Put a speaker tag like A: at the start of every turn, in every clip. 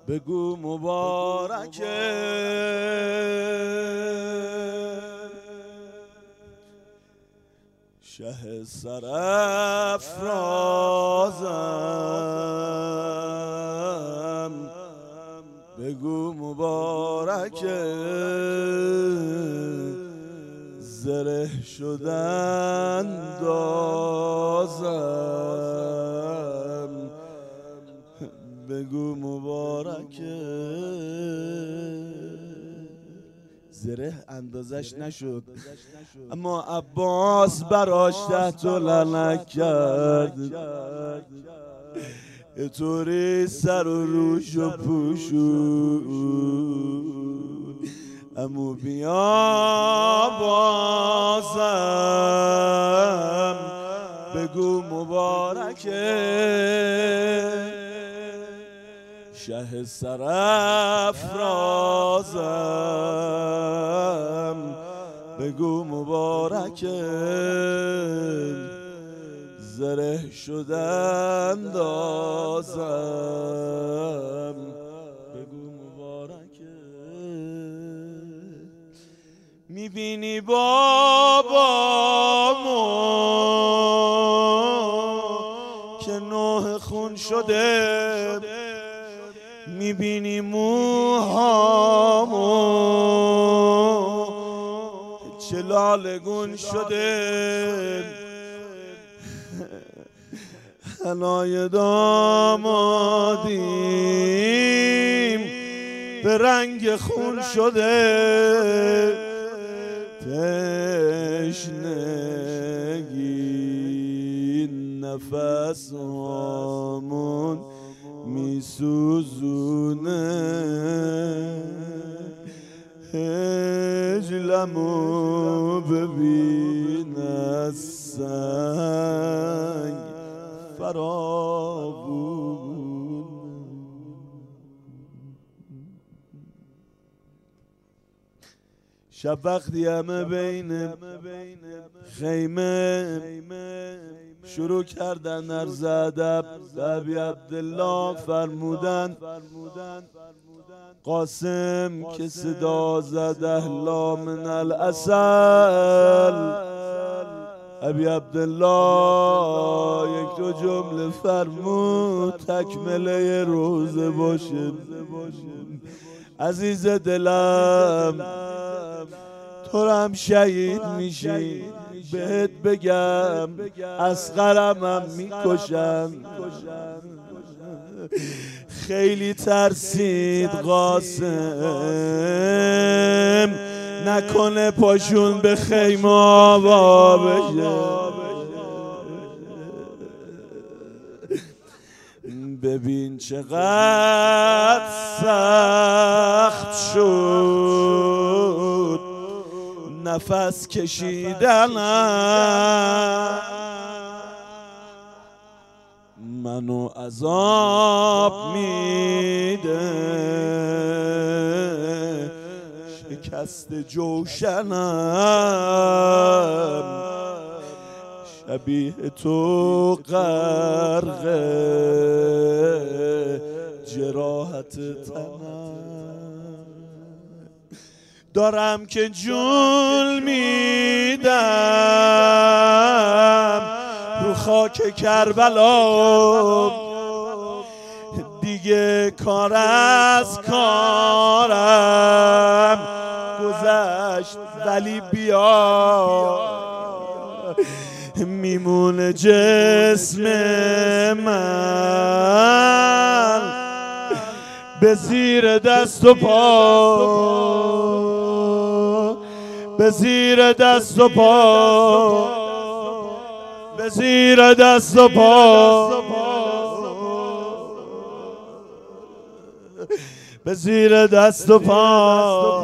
A: بگو مبارکه شه سرافرازم، بگو مبارکه زره شدن دازم، بگو مبارکه. زره اندازش نشد اما عباس براش تحت لعنت کرد، طوری سر و روشو پوشون. امو بیا بازم، بگو مبارکه شه سرافرازم، بگو مبارکه زره شدن دازم، بگو مبارکه. میبینی بابامو که نوح خون شده، میبینی موهامو چه لالگون شده، حنای دامادیم به رنگ خون شده، تشنگی نفس هامون میسوزونه، هجلمو ببین از سنگ فراوون. شب وقتی همه بین خیمه شروع کردن عرض ادب به ابی عبدالله، فرمودن قاسم که صدا زد اهلا من العسل. ابی عبدالله یک دو جمله فرمود تکمله روزه باشه. عزیز دلم تو هم شهید میشی، بهت بگم اصغرم هم میکشن. خیلی ترسید قاسم نکنه پاشون به خیمه آوا بشه. ببین چقدر سخت شد نفس کشیدنم، منو عذاب میده شکست جوشنم، شبیه تو غرق جراحت تنم، دارم که جون میدم رو خاک کربلا، دیگه کار از کارم گذشت ولی بیا میمونه جسم من به زیر دست و پا، به زیر دست و پا، به زیر دست و پا، به زیر دست و پا.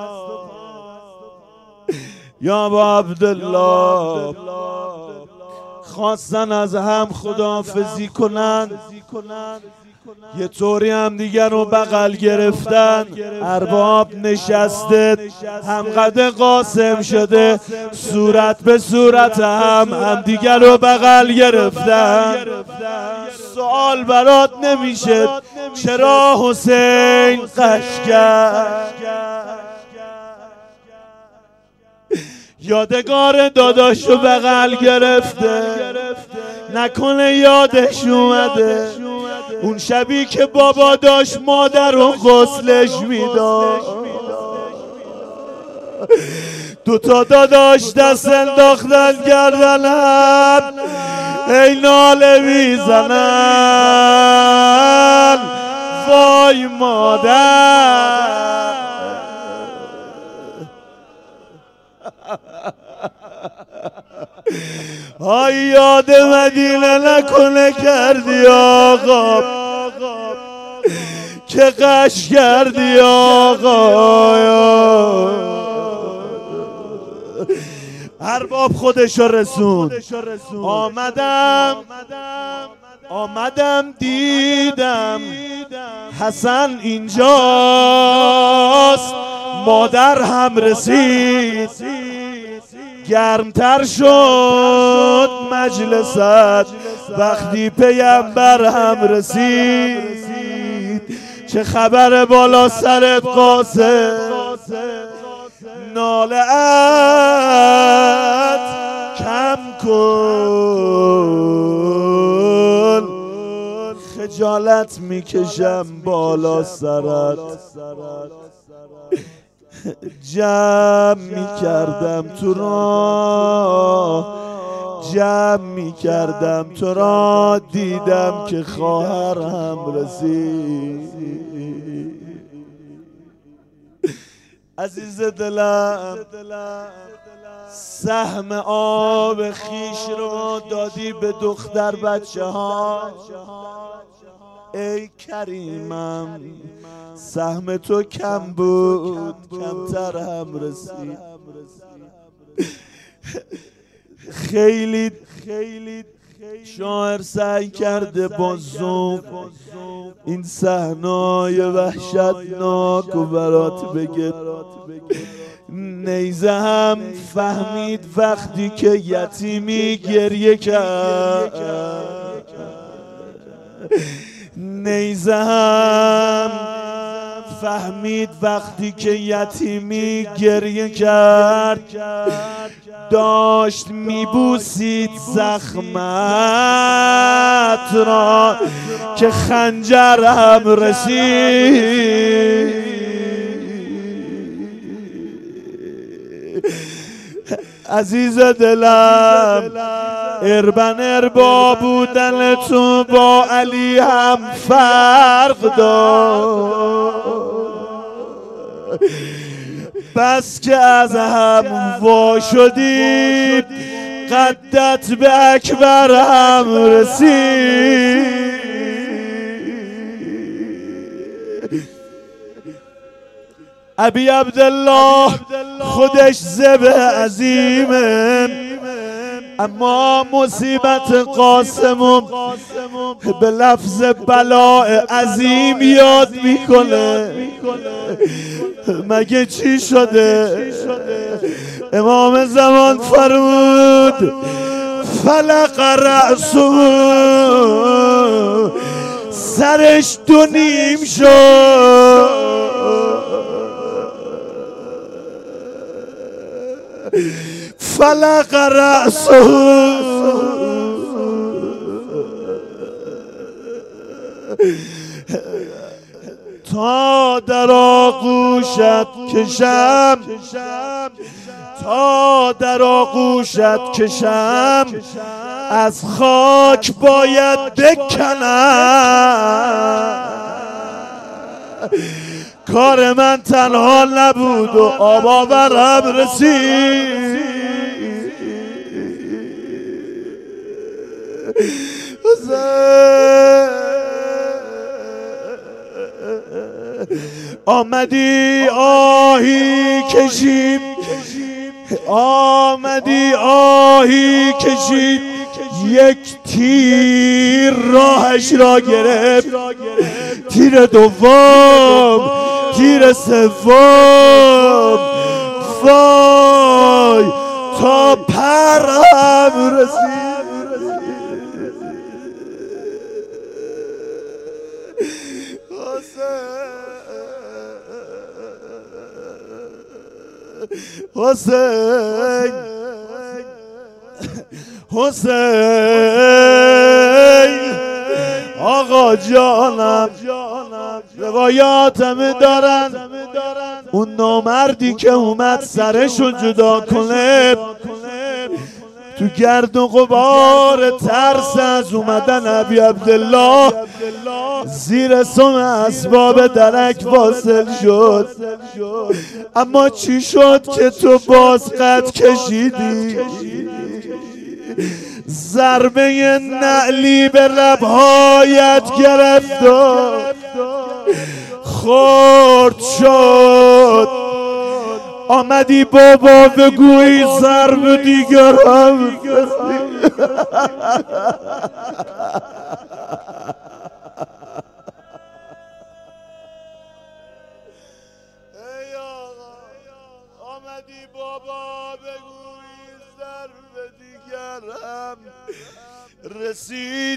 A: یا ابا عبدالله خواستن از هم خداحافظی کنن، یه طوری هم دیگر رو بغل گرفتن، ارباب نشسته همقد قاسم شده، صورت به صورت هم دیگر رو بغل گرفتن. سوال برات نمیشه چرا حسین قش کرد؟ یادگار داداشو بغل گرفته، نکنه یادش اومده اون شبی که بابا داشت مادر رو غسلش میداد. دوتا داداش دست انداختن گردنم، ای ناله میزنن وای مادر. های یاد مدینه نکنه کردی آقا، که قش کردی آقا. ارباب خودشو رسوند. آمدم دیدم حسن اینجاست، مادر هم رسید، گرمتر شد مجلست وقتی پیامبر هم رسید. چه خبر بالا سرت قاسم؟ ناله ات کم کن، خجالت میکشم بالا سرت. جمع میکردم تو را، جمع میکردم تو را، دیدم که خواهرم رسید. عزیز دلم سهم آب خیش رو دادی به دختر بچه ها، ای کریمم سهم تو کم بود کمتر هم رسید. خیلی شاعر سعی کرده با ذوق این صحنه‌های وحشتناک و برات بگه. نیزه هم فهمید وقتی که یتیمی گریه کرد، نیزه هم فهمید وقتی که یتیمی گریه کرد، داشت میبوسید زخمت را که خنجرم رسید. عزیز دلم اربن اربا بودن تو با علی هم فرق داشت، بس که از هم وا شدید قدت به اکبر هم رسید. ابی عبدالله خودش ذبح عظیمه، اما مصیبت قاسم به لفظ بلاء عظیم یاد میکنه. مگه چی شده؟ امام زمان فرمود فلق رأسه، سرش دو نیم شد. فلق رأسه، تا در آغوشت کشم، تا در آغوشت کشم، از خاک باید بکنم. کار من تنها نبود و آب آورم رسید. آمدی آهی کشید، آمدی آهی کشید، یک تیر راهش را گرفت، تیر دوم، تیر سوم، وای تا پرم رسید. حسین حسین آقا جانم، روایاتم دارن اون نامردی که اومد سرشو جدا کنه تو گرد و غبار ترس از اومدن ابی عبدالله زیر سم اسباب درک واصل شد. اما چی شد که تو باز قد کشیدی؟ ضربه نعلی به لبهایت گرفت و خورد شد. آمدی بابا بگوی ضرب دیگر هم آمدی بابا بگوی ضرب دیگر هم رسید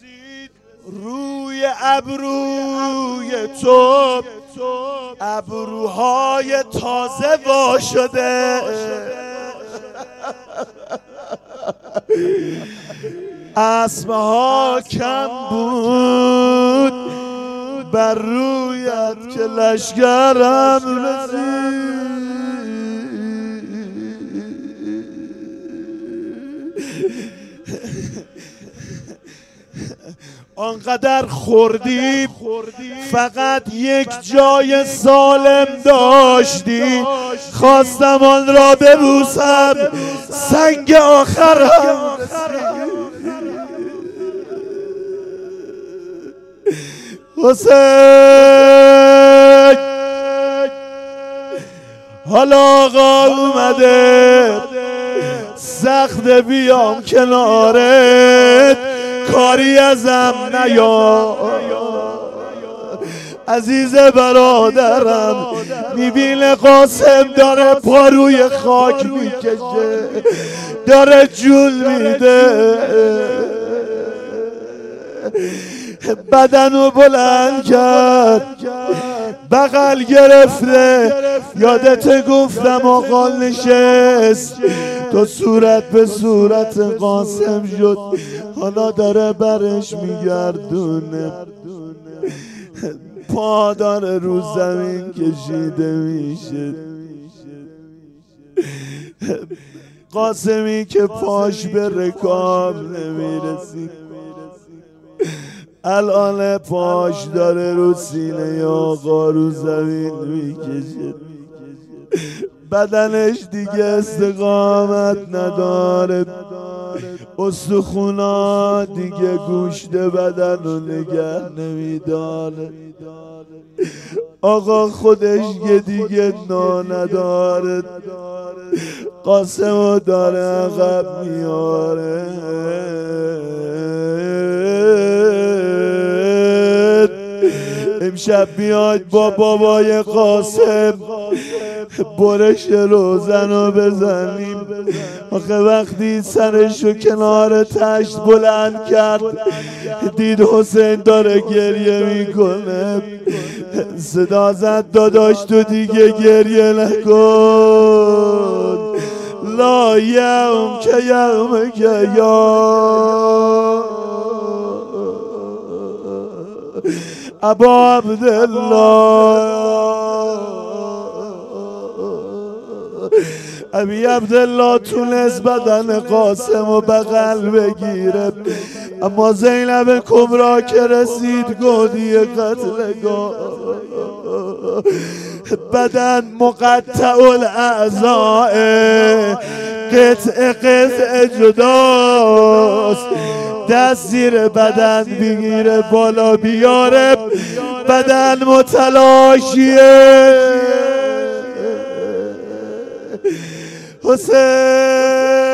A: روی ابروی تو، ابروهای تازه وا شده، اسمها کم بود بر رویت که لشکرم رسید. آنقدر خوردی فقط یک جای سالم داشتی، خواستم آن را ببوسم سنگ آخرم حسین. حالا آقا اومده سخت بیام کنارت، کاری ازم نیا عزیز برادرم. میبینه قاسم داره پا روی خاک میکشه، داره جون میده، بدنو بلند کرد، بغل گرفته. یادت گفتم آقا نشست، تو صورت به صورت قاسم شد، حالا داره برش میگردونه، پا داره رو زمین کشیده میشه. قاسمی که پاش به رکاب نمیرسید، الان پاش داره رو سینه آقا رو زمین میکشه، بدنش دیگه استقامت نداره، استخونا دیگه گوشت بدن رو نگه نمیداره، آقا خودش که دیگه نا نداره، قاسمو داره عقب میاره. امشب بیاید با بابای قاسم برش روزنو بزنیم. آخه وقتی سرشو کنار تشت بلند کرد دید حسین داره گریه میکنه، صدا زد داداش تو دیگه گریه نکن، لا یوم که یوم که یا ابا عبدالله. ابی عبدالله تونست بدن قاسم و بغل بگیره، اما زینب کبرا که رسید گودی قتلگاه، بدن مقطع الاعضاء، قطع جداست، دست زیر بدن بگیره بالا بیاره، بدن متلاشیه. حسین